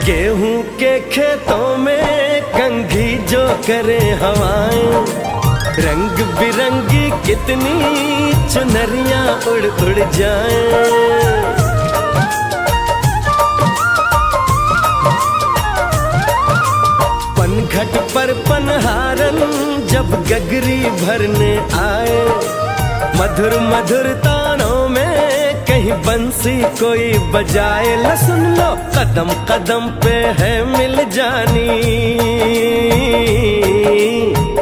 गेहूं के खेतों में कंघी जो करे हवाएं, रंग बिरंगी कितनी चुनरियां उड़ उड़ जाएं। पनघट पर पनहारन जब गगरी भरने आए, मधुर मधुर तानों में कहीं बंसी कोई बजाए। ला सुन लो कदम कदम पे है मिल जानी,